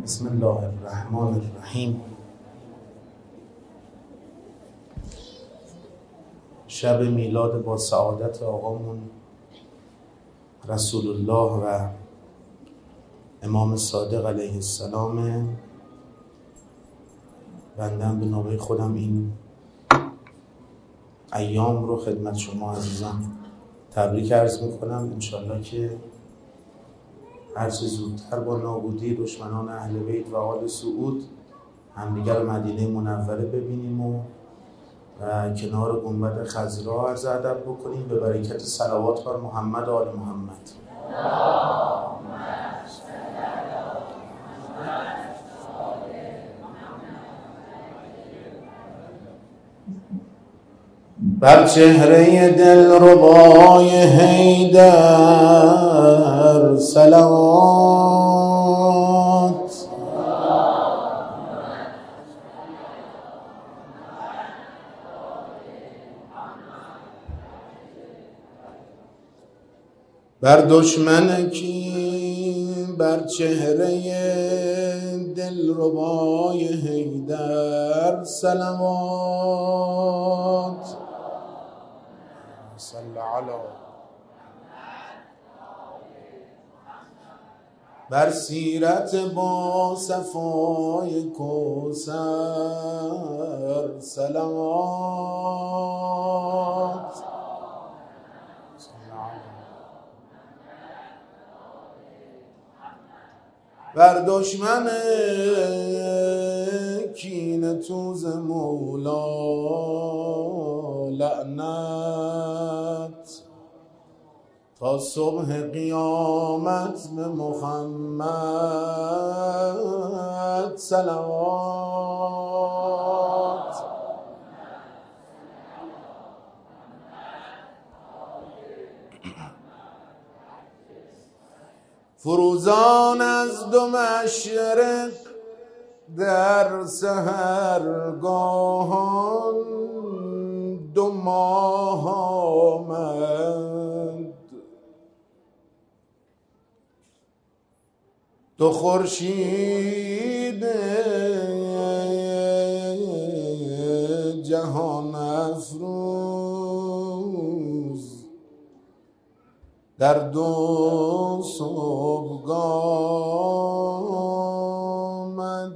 بسم الله الرحمن الرحیم. شب میلاد با سعادت آقامون رسول الله و امام صادق علیه السلام. بندم به نوبه خودم این ایام رو خدمت شما عزیزان تبریک عرض میکنم. انشالله که هرچه زودتر با نابودی دشمنان اهل بیت و آل سعود همدیگر مدینه منوره ببینیم و کنار گنبد خضرا عرض ادب بکنیم به برکت صلوات بر محمد و آل محمد. بر چهره دلربای حیدر صلوات، بر دشمن کی بر چهره دلربای حیدر صلوات. صل علی بر سیرت با صفای کوثر صلوات. بر دشمن کینه توز مولا لعنت، تا صبح قیامت به محمد صلوات. فروزان از دو مشرق در سحرگاهان دو ماه آمد، دو خورشید جهان افروز در دو صبحگاه آمد.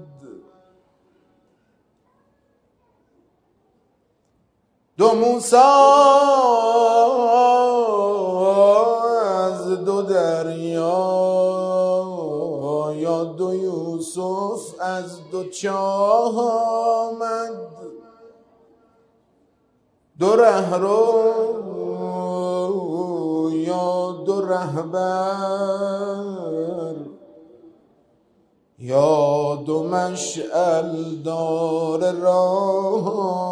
دو موسی از دو دریا یا دو یوسف از دو چاه آمد، دو رهرو یا دو رهبر یا دو مشعل دار راه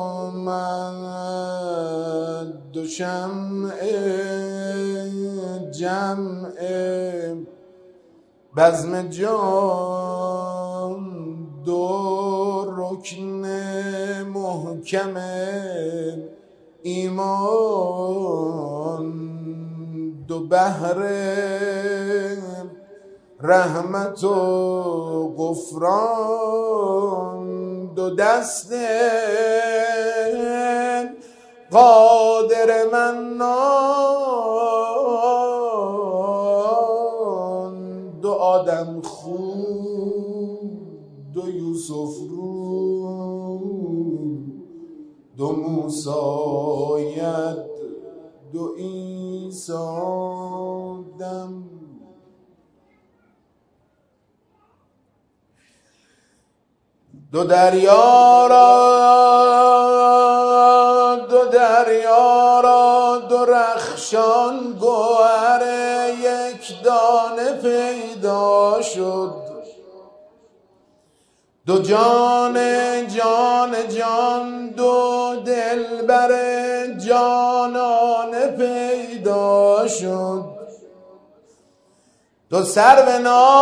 آمد، دو شمع جمع بزم جان، دو رکن محکم ایمان، دو بحر رحمت و غفران، دو دست قادر منان، دو آدم خون، دو یوسف رو، دو موسی ید، دو عیسی دم. دو دریا را دو رخشان گوهر یک دانه پیدا شد، دو جان دو دلبر جانانه پیدا شد، دو سرو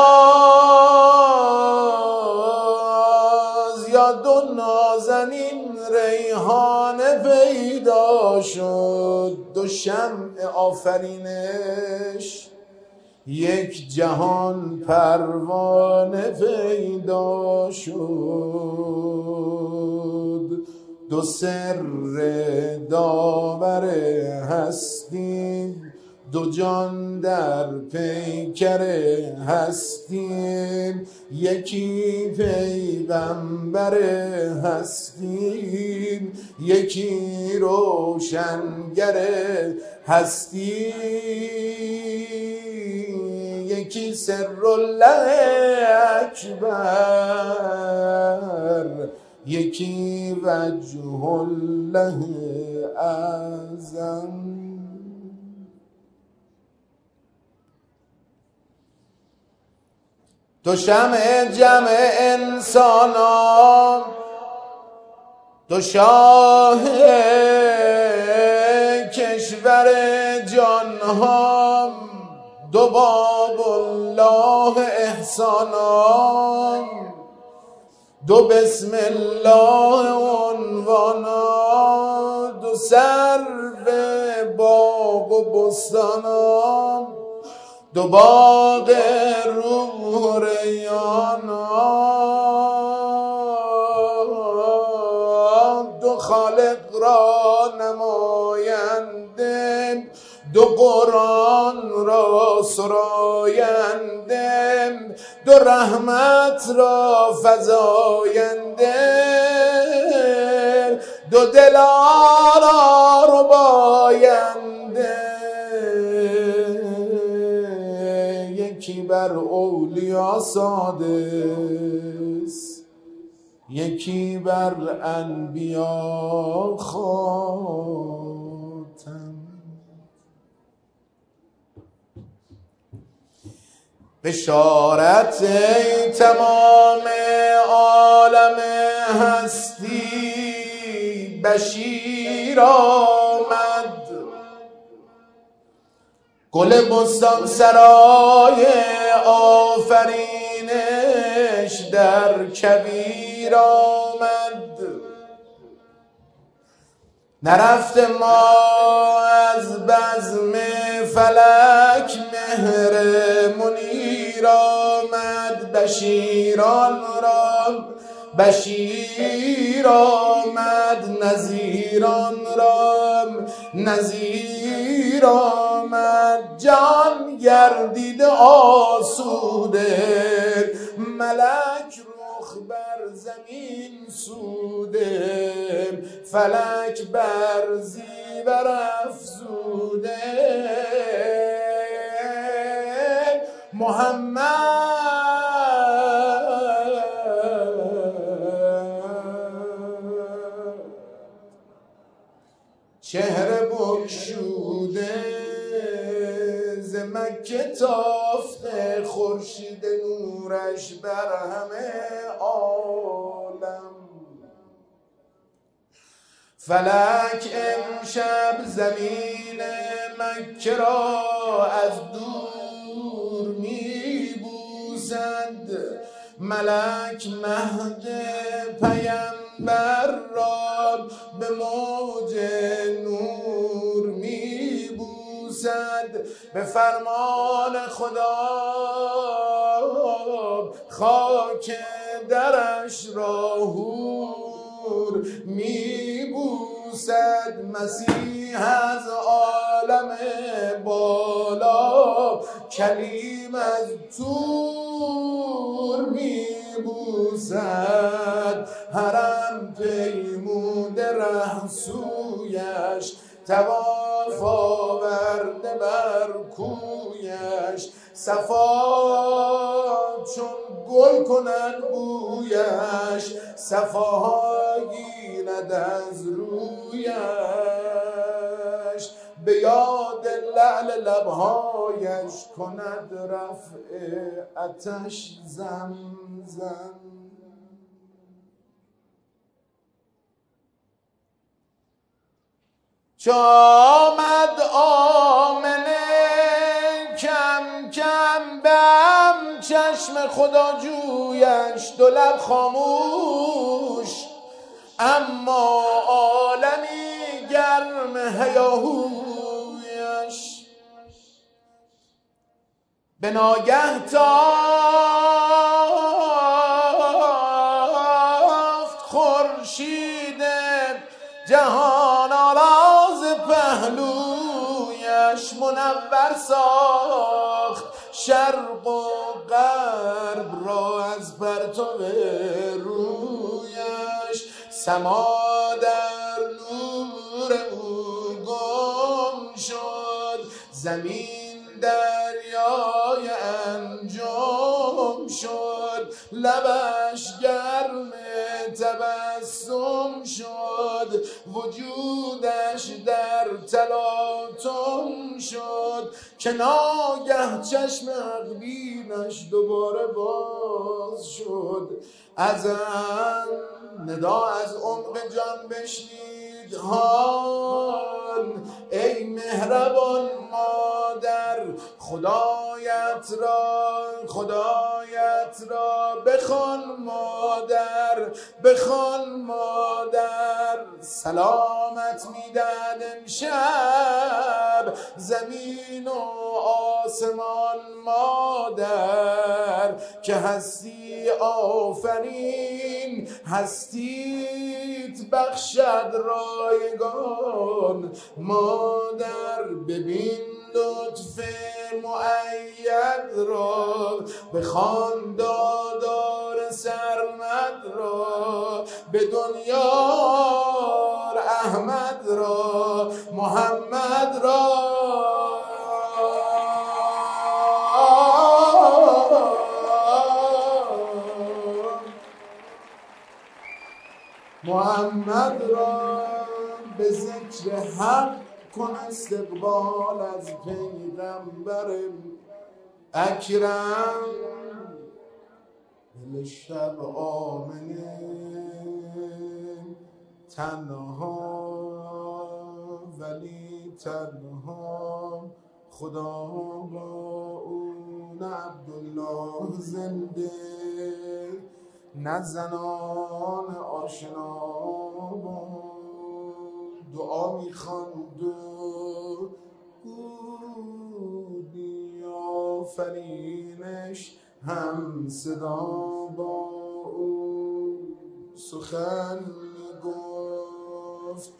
ناز یا دو نازنین ریحانه پیدا شد، دو شمع آفرینش یک جهان پروانه پیدا شد، دو سر داور هستی، دو جان در پیکر هستی، یکی پیغمبر هستی، یکی روشنگر هستی، یکی سر الله اکبر، یکی وجه الله اعظم. تو شمع جمع انسانان، تو شاه کشور جانها، دو باب الله احسانان، دو بسم الله عنوانان، دو سرو باغ و بستانان، دو باغ روح ریانان، دو خالق را نماینده، دو قرآن را سراینده، دو رحمت را فزاینده، دو دلارا رباینده، یکی بر اولیا سادس، یکی بر انبیا خاتم. بشارت ای تمام عالم هستی، بشیر آمد، گل بستان سرای آفرینش در کویر آمد. نرفت ما از بزم فلک مهر منیر آمد، بشیران را بشیر آمد، نذیران را نذیر آمد. جان گردید آسوده، ملک رخ بر زمین سوده، فلک بر زیور افزوده. محمد چهره بگشوده، ز مکه تافته خورشید نورش بر همه عالم. فلک امشب زمین مکه را از دور می بوسد، ملک مهد پیمبر را به موج نور می بوسد. به فرمان خدا خاک درش را حور می بوسد. مسیح از عالم بالا کلیم از طور می بوسد. حرم پیموده ره سویش، طواف آورده بر کویش. صفا چون گل کند بویش، صفاها گیرد از رویش. به یاد لعل لبهایش کند رفع آتش زمزم. چو آمد آمنه کم کم بم، چشم خدا جویش دو لب خاموش، اما عالمی گرم هیاهویش. به ناگه تافت خورشید جهان آراز پهلویش، منور ساخت شرق و غرب را از پرتو رویش. سما در نور او گم شد، زمین دریای انجم شد، لبش گرم تبسم شد، وجودش در تلاطم شد، که ناگه چشم حقبینش دوباره باز شد. ازم ندا از عمق جان بشنید هان، ای مهربان مادر، خدایت را بخوان مادر، بخوان مادر. سلامت میدن امشب زمین و آسمان مادر، که هستی آفرین هستیت بخشد رایگان مادر. ببین لطف مؤید را، بخوان دادار سرمد را، به دنیا احمد را، محمد را. محمد را به ذکر حق کن استقبال از پیغمبر اکرم. دل شب آمنه تنها، ولی تنها خدا با اون عبدالله زنده، نه زنان آشنا با دعا میخواند و بودی آفرینش هم صدا با او سخن میگفت.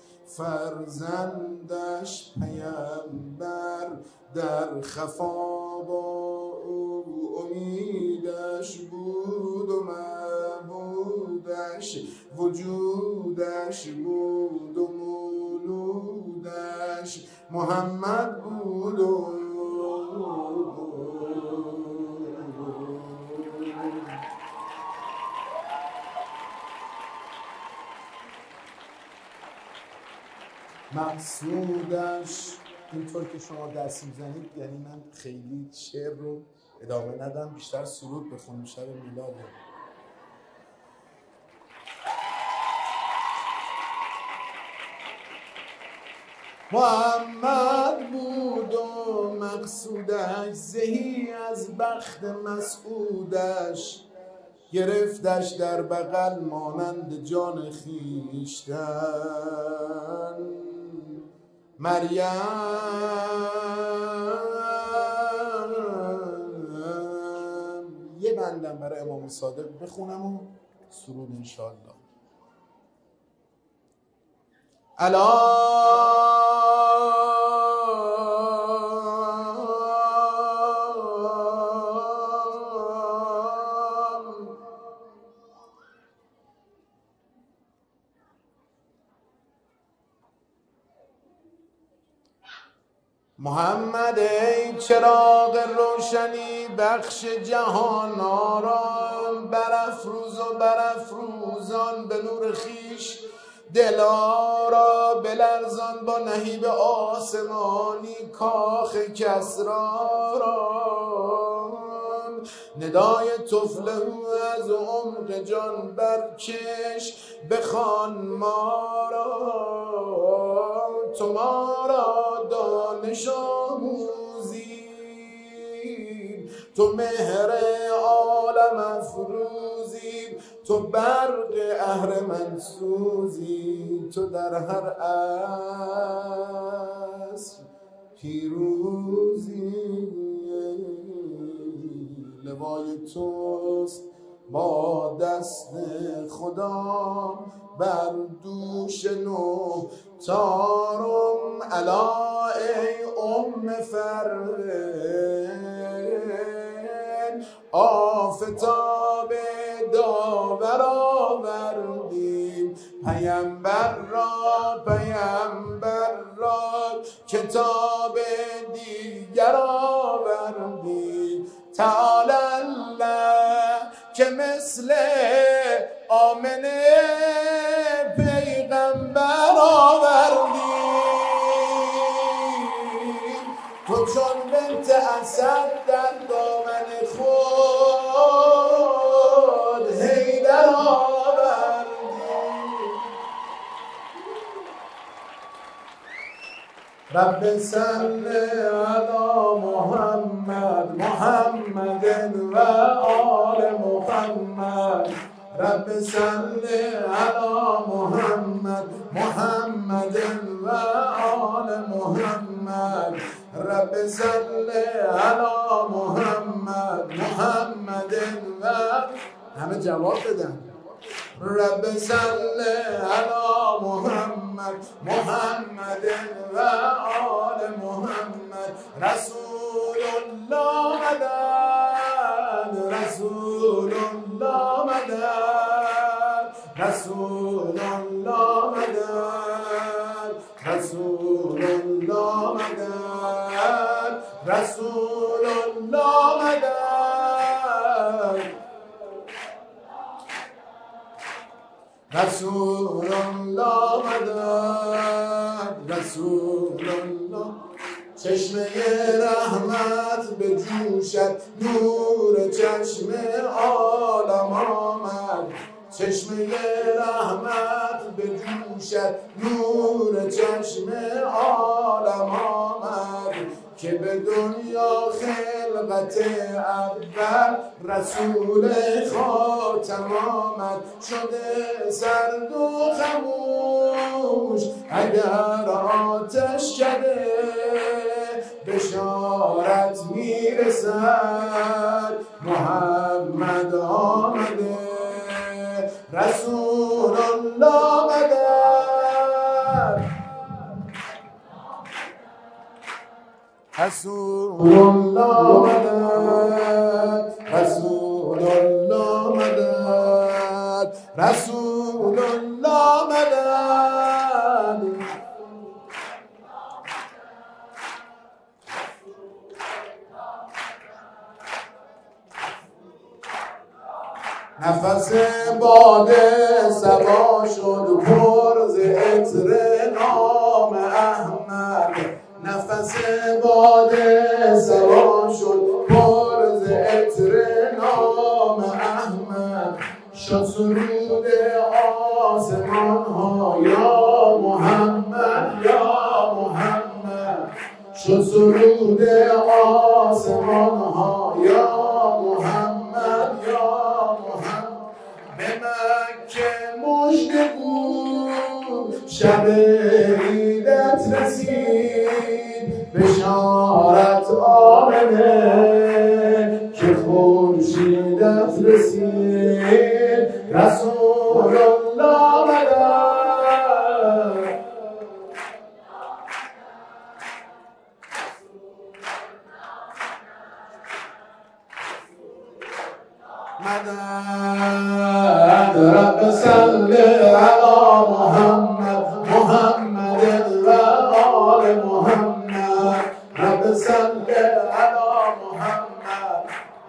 فرزندش پیمبر در خفا با او امیدش بود و معبودش وجودش بود و مولودش محمد بود و مقصودش. اینطور که شما دست میزنید یعنی من خیلی شعر رو ادامه ندم، بیشتر سرود بخونم، شب میلاده. محمد بود و مقصودش، زهی از بخت مسعودش، گرفتش در بغل مانند جان خویشتن. مریم یه بندم برای امام صادق بخونم و سرود انشاءالله. محمد ای چراغ روشنی بخش جهان آرام، برافروز و برافروزان به نور خیش دلارا، بلرزان با نهیب آسمانی کاخ کسرا را. ندای طفل از عمق جان برکش، بخوان ما را تو ما را دانش آموزی، تو مهر عالم افروزی، تو برق اهرمن سوزی، تو در هر عصر پیروزی. لوای توست با دست خدا بر دوش نو تارم علا ای فرد آفتاب داور آوردیم پیامبر را کتاب دیگر آوردیم تعالی الله که مثل آمنه پیغمبر آوردیم تو چون بنت اسد در دامن خود حیدر آوردیم رب صل علی محمد و آل محمد رب صل علی محمد و آل محمد رب صل علی محمد و همه جواب بدن رب صل علی محمد و آل محمد رسول الله مدد رسول الله مدد رسول الله مدد رسول الله مدد رسول الله مدد رسول الله مدد رسول الله چشمه رحمت به جوشت نور چشم عالم آمد چشمه رحمت به جوشت نور چشم عالم آمد که به دنیا خلقت اول رسول خاتم آمد شده سرد و خموش اگر آتش کده بشارت میرسد محمد آمده رسول الله مدد رسول الله مدد رسول الله مدد رسول الله مدد نفس باد صبا شد پر ز عطر نام احمد نفس باد صبا شد پر ز عطر نام احمد شد سرود آسمان ها یا محمد یا محمد شد سرود آسمان ها یا محمد یا به مکه مژده بود شب عیدت رسید بشارت آمده که خورشیدت رسید رسول الله مدد مدد رب صل علی محمد و آل محمد رب صل علی محمد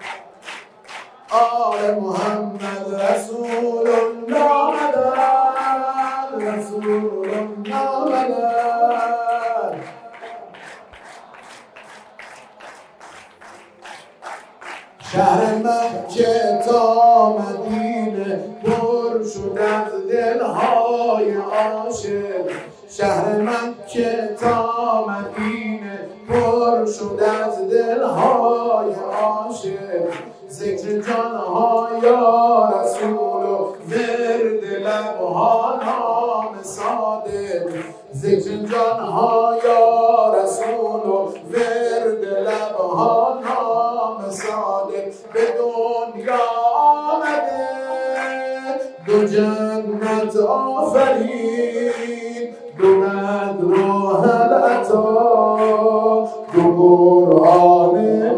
آل محمد رسول الله مدد رسول الله مدد شهر مکه تا مدینه پر شد از دلهای عاشق شهر مکه تا مدینه پر شد از دلهای عاشق ذکر جانها یا رسول و ورد لبها نام صادق ذکر جانها یا رسول و ورد لبها نام صادق به دو جنت آفرین، دو ندر و حلعتا، دو قرآن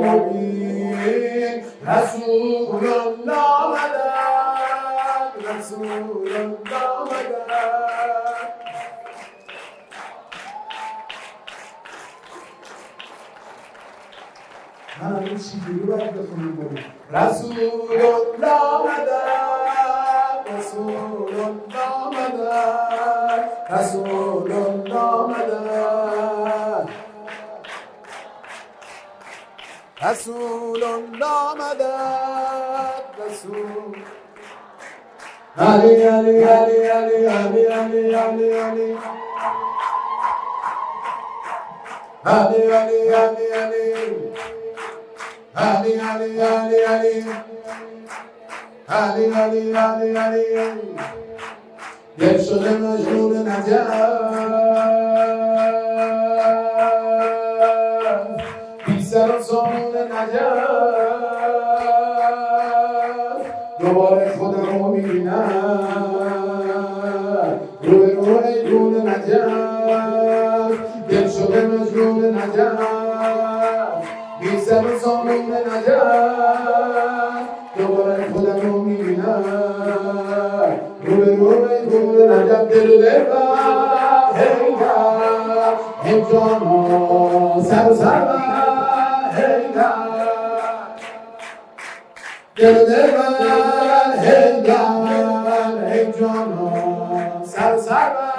مبین. رسول الله مدد، رسول الله مدد. من این چیزی رو باید بخونیم بریم. رسول الله مدد، رسول الله مدد، رسول الله مدد، رسول الله مدد، رسول علی علی علی علی علی علی علی علی علی علی علی علی علی علی علی علی علی علی علی دل شده مجنون نجف، بی سر و سامون نجف، دوباره خودم رو میبینم روی رو ایدون نجف. دل شده مجنون نجف، بی سر و سامون نجف، دوباره خودم رو میبینم روی ایدون نجف. دل و دل بر حیدر، ای جانا سر و سر بر حیدر، دل و دل بر حیدر، ای جانا سر و سر بر.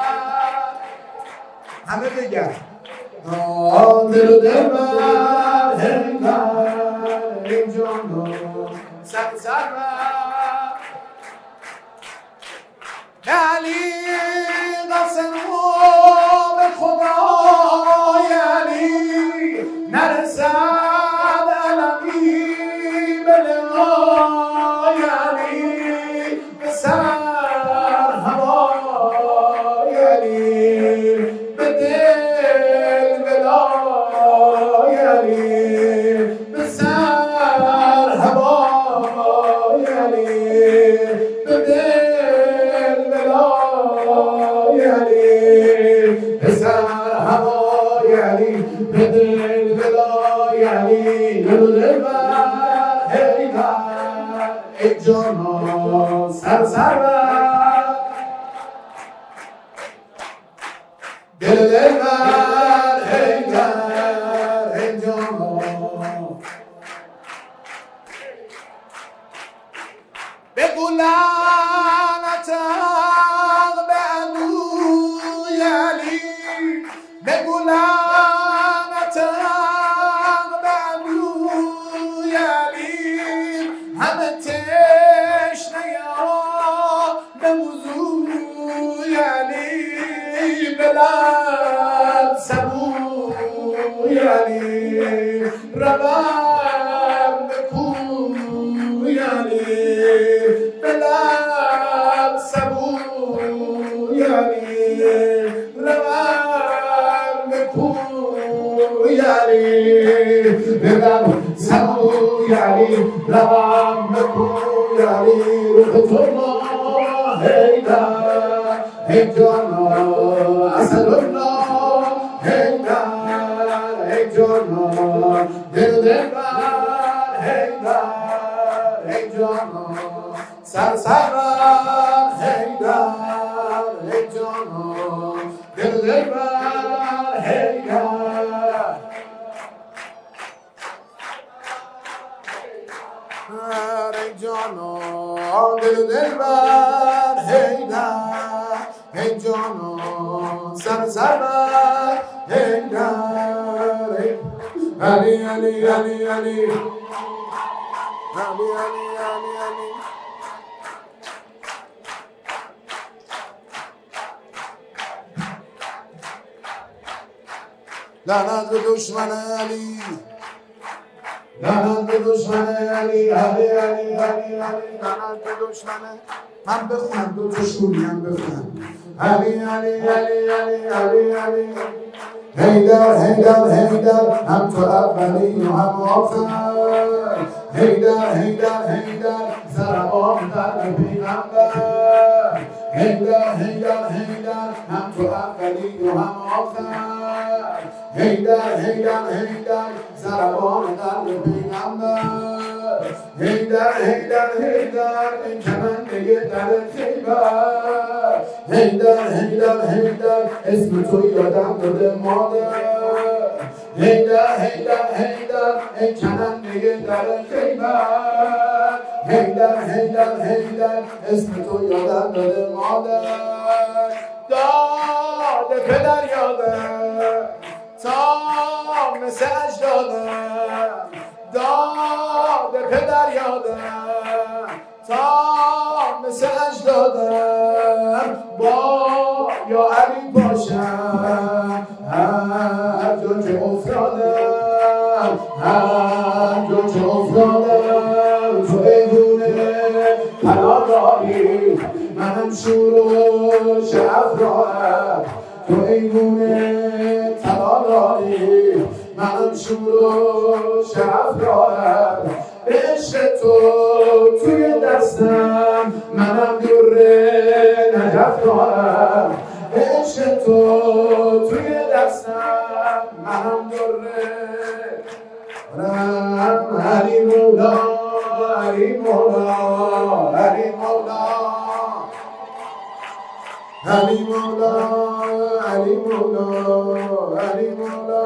همه بگن دل و دل بر حیدر، ای جانا سر و سر بر. علی قسم به خدای علی، نرسد علمی به لقای علی، به سر هوای علی، به دل ولای علی، به سر هوای علی، به دل ولای علی، به سر هوای علی، به دل ولای علی. دل و دل بر حیدر، ای جانا سر سر بر، دل و دل بر حیدر، ای جانا. بگو لعنت حق به عدوی علی، بگو لعنت حق به عدوی علی، همه تشنه به وضوی علی، به لب سبوی علی، ربم به کوی علی، به لب سبوی علی، ربم به کوی علی، به لب سبوی علی، ربم به کوی علی. روح تو ما حیدر، ای جانا اسدالله حیدر، ای جانا دل دل بر حیدر، ای جانا سر سر بر حیدر، ای جانا دل دل بر حیدر، ای جانا دل دل بر حیدر، ای جانا سر سر بر حیدر. علی علی علی علی علی علی علی علی لعنت به دشمن علی، لعنت به دشمن علی، علی علی علی علی لعنت به دشمن. من بخونم دو تا شوری هم بخونم. علی علی علی علی علی علی حیدر حیدر حیدر، هم تو اولی و هم آخر، حیدر حیدر حیدر سربان قلب پیغمبر هیدر هیدر هیدر هم تو اولی و هم آخر هیدر هیدر هیدر سربان قلب پیغمبر هیدر هیدر هیدر این کمنده در خیبر هیدر هیدر هیدر اسم تو یادم داده مادر هیدر هیدر هیدر این کمنده در خیبر هیدر هیدر هیدر اسم تو یادم داده مادر داده پدر یادم تا مثل اجدادم داده پدر یادم تا مثل اجدادم با یا علی باشم هر جا که افتادم هر جا که افتادم تو ایوونه پناه داری منم شور و شعف راهم تو ایوونه طلا داری منم شور و شعف راهم عشق تو توی دستم منم دوره نجف دارم عشق تو توی دستم منم دوره علی مولا علی مولا علی مولا علی مولا علی مولا علی مولا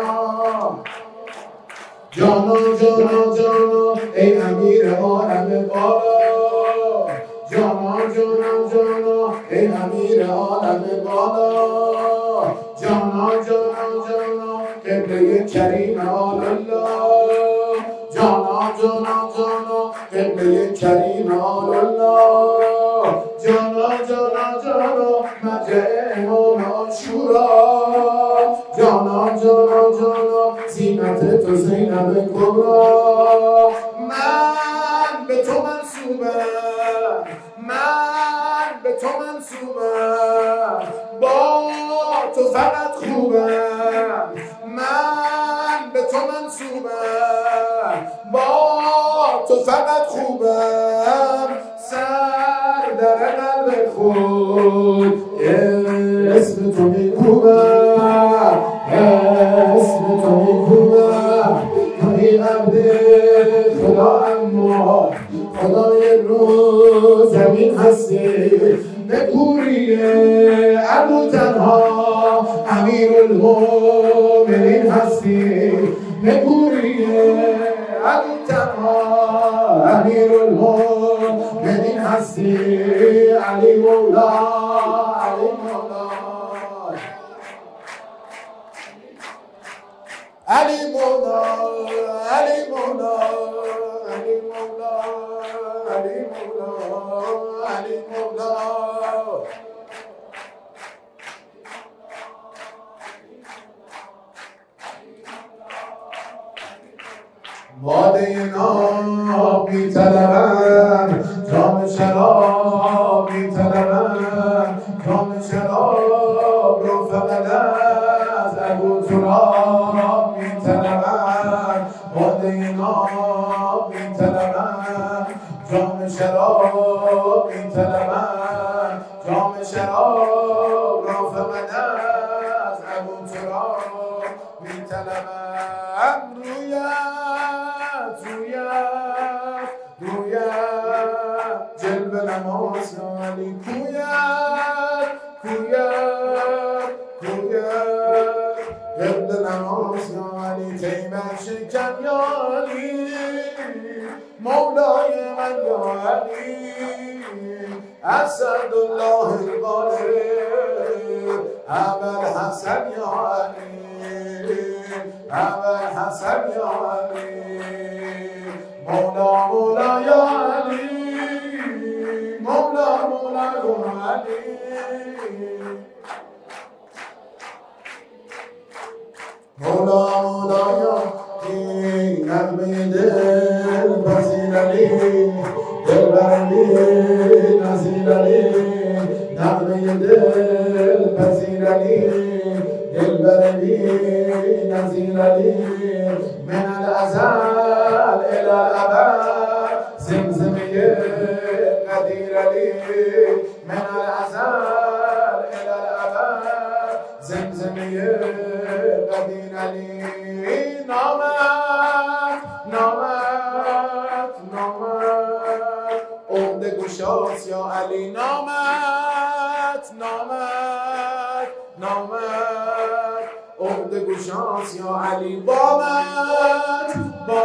جانا جانا جانا ای امیر عالم بالا جانا جانا جانا ای امیر عالم بالا جانا جانا جانا قبله کریم آل الله جانا جانا جانا قبله کریم آل الله جانا جانا جانا مرجع امام عاشورا جانا جانا جانا زینت تو زینب کبرا من به تو منصوبم من به تو منصوبم با تو فقط خوبم من به تو منصوبم با تو فقط خوبم سر در قلب خود اسم تو میکوبم اسم تو میکوبم توی عبد خدا اما خدای رو زمین هستی به کوری ابو تنها امیر المؤمنین هستی به کوری ابو تنها امیر المؤمنین هستی علی مولا علی مولا علی مولا علی مولا علی مولا علی مولا علی مولا باده ناب می‌طلبم جام شراب می‌طلبم جام شراب رو فقط از ابو تراب می‌طلبم باده ناب می‌طلبم جام شراب می‌طلبم جام شراب رو فقط از ابو تراب می‌طلبم رویت جلب نماز علی کویت جلب نماز علی تیمت شکن یا علی مولای من یا علی اسدالله القادر ابوالحسن یا علی ابوالحسن یا علی مولا مولا یا علی مولا مولا یا علی مولا مولا یا علی نغمه دل پذیر علی دلبر علی نزیر علی نغمه دل پذیر علی دلبر علی نزیر علی من الازل الى الابد زمزمه من الازل الى الابد زمزمه قدیر علی نامت نامت نامت عقده گشاست یا علی نامت نامت نامت عقده گشاست یا علی بامت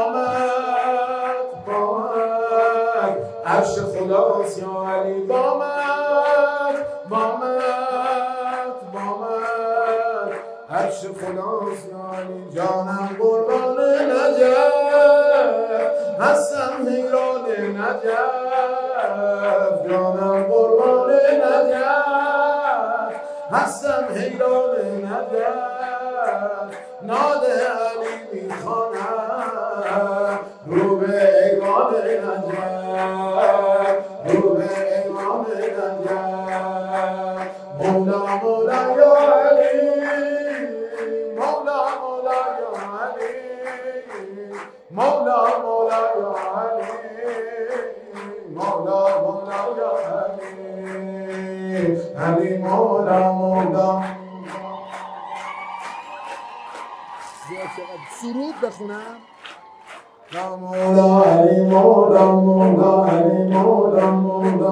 بامت بامت عرش خداست یا علی بامت بامت بامت عرش خداست یا علی جانم قربان نجف هستم حیران نجف جانم قربان نجف هستم حیران نجف ناد علی میخوانم رو به ایوان نجف رو به ایوان نجف مولا مولا یا علی مولا مولا یا علی مولا مولا یا علی مولا مولا یا علی علی مولا مولا سرود بخونم لا مولا علی مولا مولا علی مولا مولا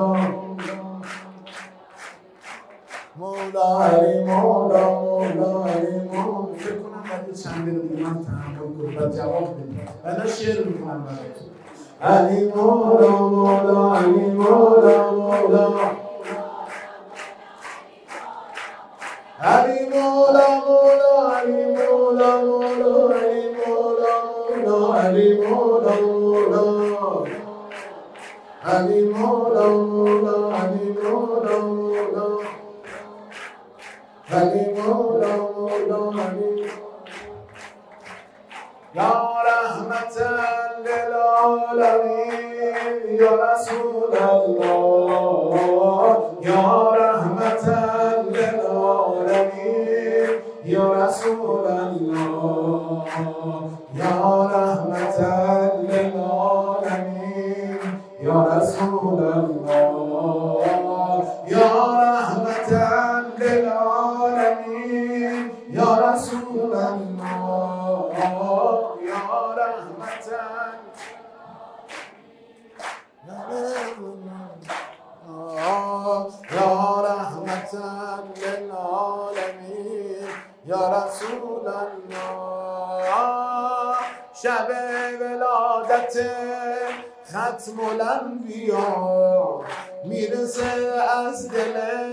مولا علی مولا مولا علی مولا فکر کنم باید چند دقیقه دیگه من تحمل کنم و جواب بدیم بعدا شعر میکنم براتون علی مولا مولا علی مولا مولا علی مولا مولا علی مولا مولا علی مولا مولا علی مولا مولا علی مولا مولا علی مولا مولا علی مولا مولا علی یا رحمتا للعالمین یا رسول الله یا رحمتا للعالمین یا رسول الله یا رحمتا للعالمین یا رسول الله یا رحمتا للعالمین یا رسول الله یا رحمتا یا رحمتا للعالمین یا رسول الله شب ولادت ختم الانبیا میرسه از دل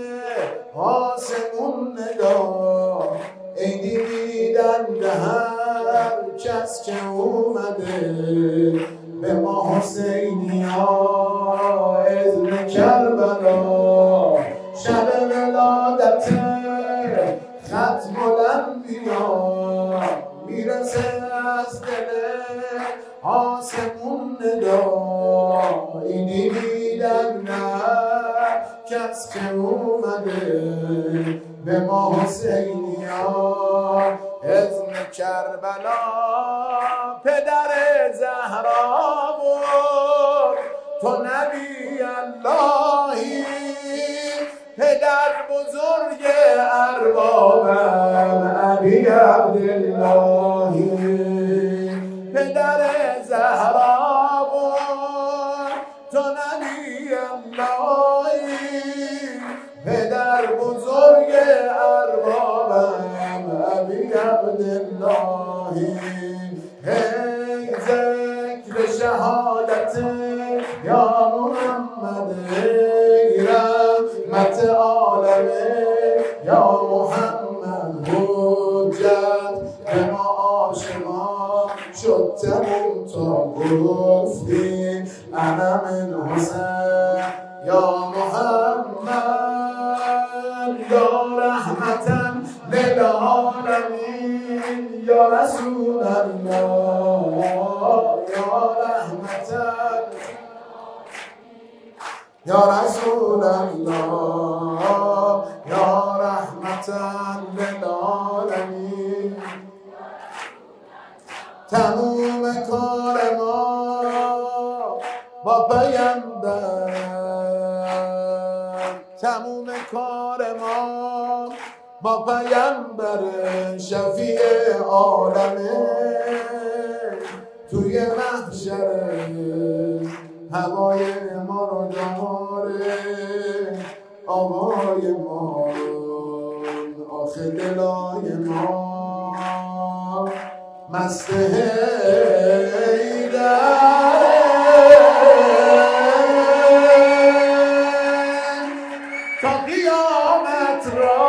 آسمون ندا عیدی میدن به هر کس که اومده به ما حسینیا اذن کربلا شب ولادت ختم الانبیا میرسه از دل آسمون ندا اینی میدن نه کس که اومده به ما حسینیا اذن کربلا پدر زهرا بود تو نبی اللهی پدر بزرگ اربابم علی عبداللهی پدر زهرا بود تو نبی اللهی پدر بزرگ اربابم علی عبداللهی هی ذکر شهادت یا محمد رحمت عالم یا محمد حجت به ما آشنا شد تموم تا گفتی انا من حسین یا محمد یا رحمتا للعالمین یا رسول الله یا رحمتا یا رسول الله یا رحمتا للعالمین تموم کار ما با پیامبر تموم کار ما با پیامبر شفیع عالمه توی محشر هوای ما رو داره آوای ما آخه دلای ما مست حیدره تا قیامت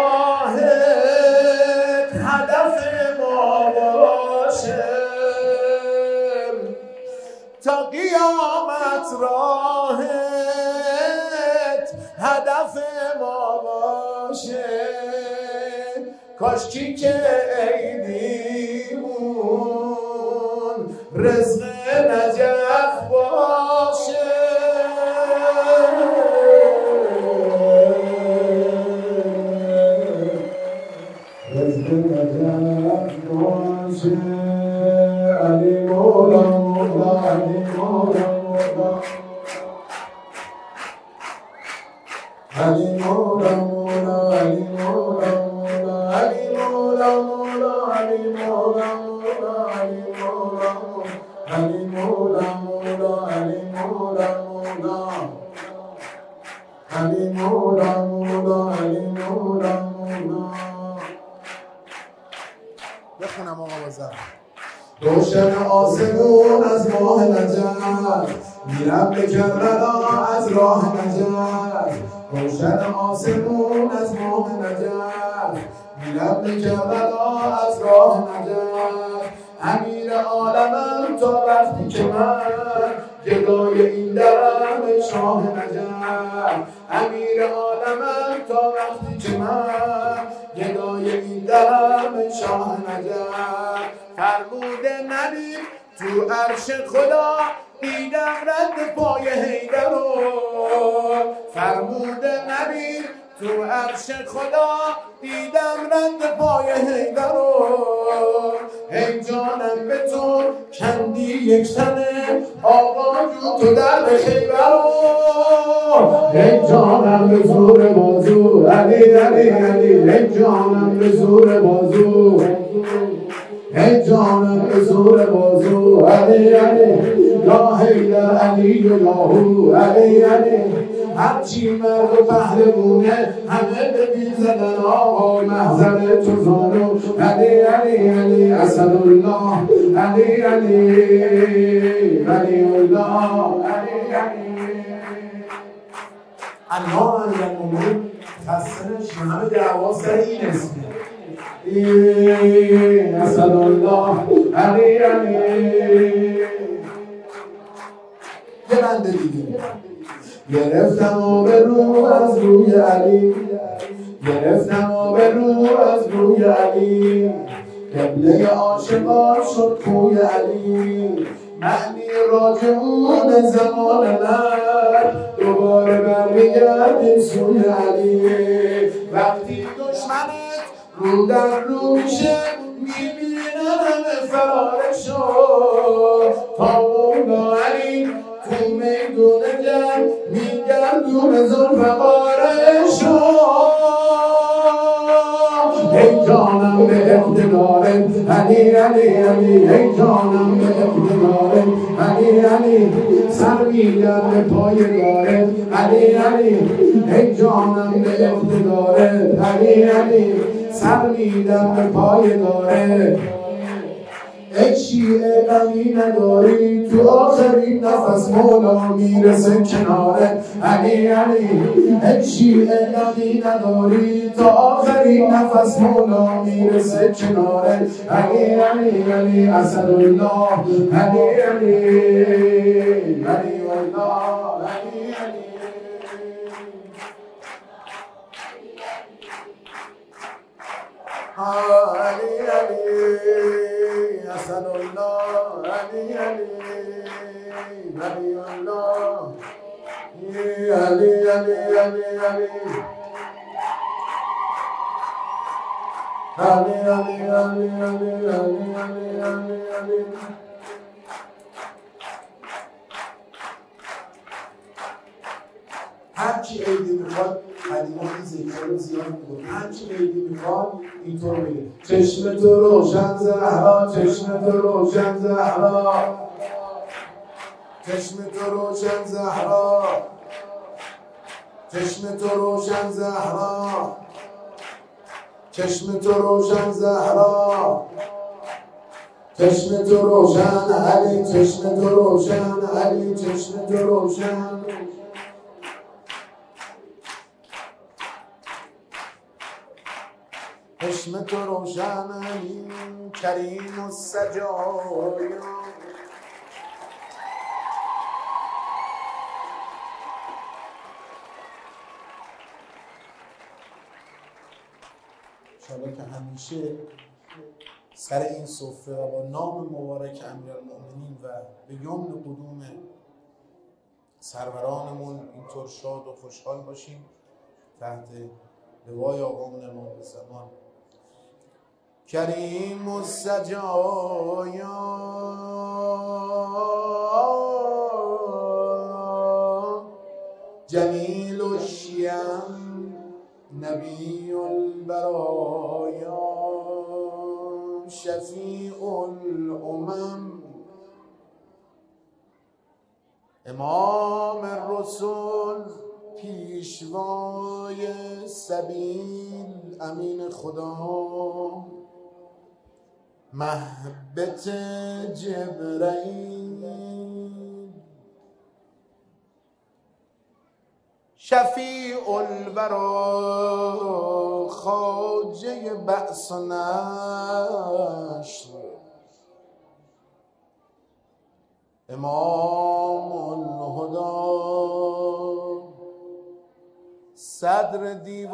راهت هدف ما باشه تا قیامت راهت هدف ما باشه کاشکی که عیدیمون رزق نجف باشه رزق نجف باشه علی مولا مولا علی مولا مولا علی مولا مولا علی مولا مولا علی مولا مولا علی مولا مولا علی مولا علی مولا مولا علی مولا مولا علی مولا مولا علی مولا مولا بخونم آقا بازم روشن آسمون از ماه نجف میرم به کربلا از راه نجف روشن آسمون از ماه نجف میرم به کربلا از راه نجف امیر عالمم تا وقتی که من گدای این درم شاه نجف امیر عالمم تا وقتی که من گدای این درم شاه نجف فرموده نبی تو عرش خدا دیدم رد پای حیدر رو فرموده نبی تو عرش خدا دیدم رد پای حیدر رو ای جانم به تو کندی یک تنه آقا جو تو در خیبر رو ای جانم به زور بازو علی علی علی ای جانم به زور بازو ای جانم به زور بازو علی علی یا حیدر علی و یاهو علی علی هرچی مرد و پهلوونه همه به بیل زدن آقا محضر تو زانو علی علی علی اسدالله علی علی علی الله علی علی الله المؤمن خستنش همه دعوا سر این اسمه اسدالله علی علی یه بنده دیگه گرفتم آب رو از روی علی گرفتم آب رو از روی علی قبله عاشقان شد کوی علی معنی راجعون زمان من دوباره برمیگردیم سوی علی وقتی دشمنت رو در رو میشه میبینم همه فرار شد تا مولا علی تو میدون جنگ میگردون ذوالفقار شد ای جانم به اقتدارت علی علی علی ای جانم به اقتدارت علی علی سر میدم به پای دارت علی علی ای جانم به اقتدارت علی علی سر میدم به پای دارت ای شیعه غمی نداری تو آخرین نفس مولا میرسه کناره علی علی ای شیعه غمی نداری تا آخرین نفس مولا میرسه کناره علی علی علی اسدالله علی علی علی الله علی علی علی علی اسدالله علی علی علی الله علی علی علی علی علی علی علی علی علی علی علی هر کی عیدی میخواد قدیما این ذکر رو زیاد میگفت، هر کی عیدی میخواد اینطور میگه چشم تو روشن زهرا، چشم تو روشن زهرا، چشم تو روشن زهرا، چشم تو روشن زهرا، چشم تو روشن زهرا، چشم تو روشن علی، چشم تو روشن علی، چشم تو روشن. چشم تو روشن علی کریم السجایا. انشاءالله که همیشه سر این سفره و با نام مبارک امیرالمؤمنین و به یمن قدوم سرورانمون اینطور شاد و خوشحال باشیم تحت لوای آقامون امام زمان کریم السجایا جمیل الشیم نبی البرایا شفیع الامم امام الرسل پیشوای سبیل امین خدا مهبط جبرئیل شفیع الورا خواجه بأس و نشر امام الهدا صدر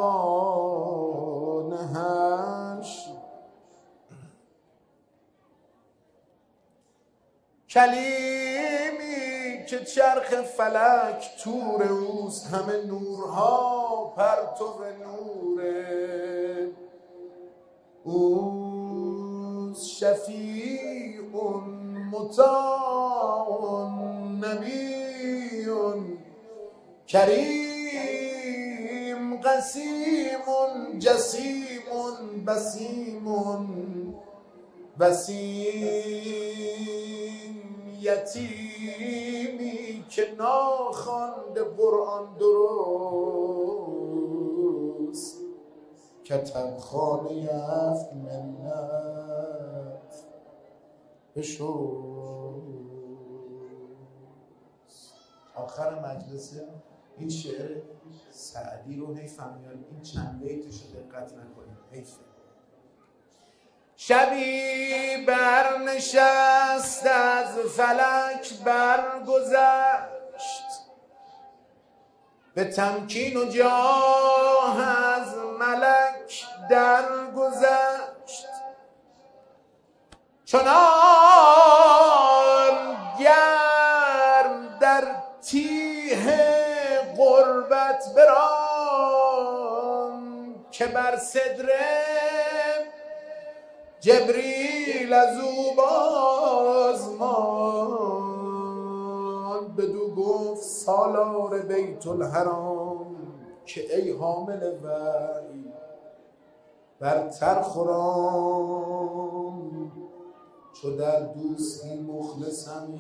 دیوان حشر کلیمی که چرخ فلک تور اوست همه نورها پرتو نور اوست شفیع مطاع نبی کریم قسیم جسیم بسیم وسیم یتیمی که ناخوانده قرآن درست کتبخانه یفت ملت بشو. آخر مجلس این شعر سعدی رو حیفم میاد این چند بیتش رو دقت نکنید حیفه. شبی برنشست از فلک برگذشت به تمکین و جاه از ملک درگذشت چنان گرم در تیه غربت بران که بر صدره جبریل از او باز ماند بدو گفت سالار بیت الحرام که ای حامل وحی برتر خرام چو در دوستی مخلصم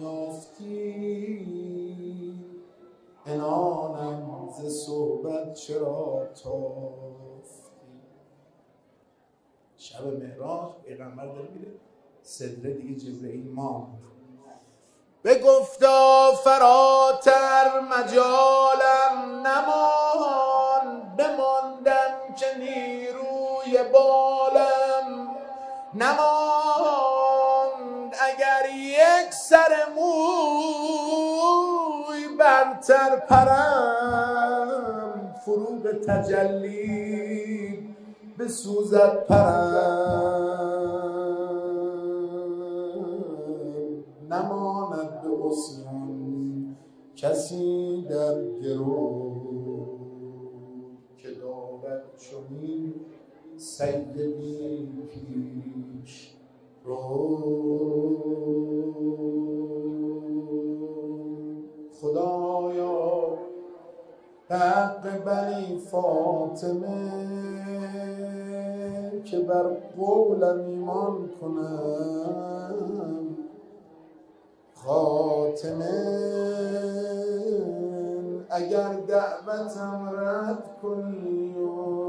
یافتی عنانم ز صحبت چرا تافتی. شب معراج پیغمبر داره میره صدره دیگه جبرئیل ماند بگفتا فراتر مجالم نمان بماندم که نیروی بالم نماند اگر یک سر موی برتر پرم فروغ تجلی بسوزد پرم نماند به عصیان کسی در گرو که دارد چنین سیدی پیش رو. خدایا به حق بنی فاطمه که بر قولم ایمان کنم خاتمه اگر دعوتم رد کنی و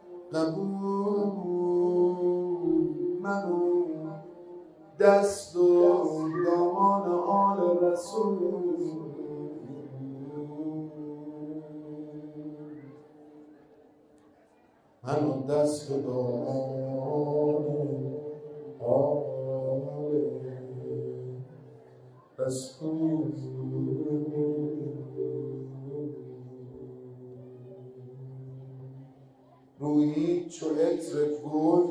قبول منو دست و دامان آل رسول منو دست و دامان آل رسول رویی چو عطر گل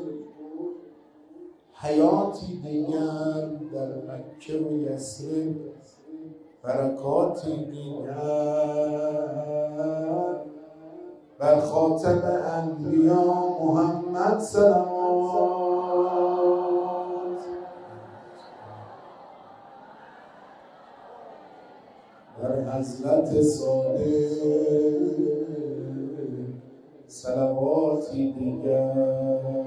حیاتی دیگر در مکه و یثرب برکاتی دیگر بر خاتم انبیا محمد صلوات بر حضرت صادق صلواتی دیگر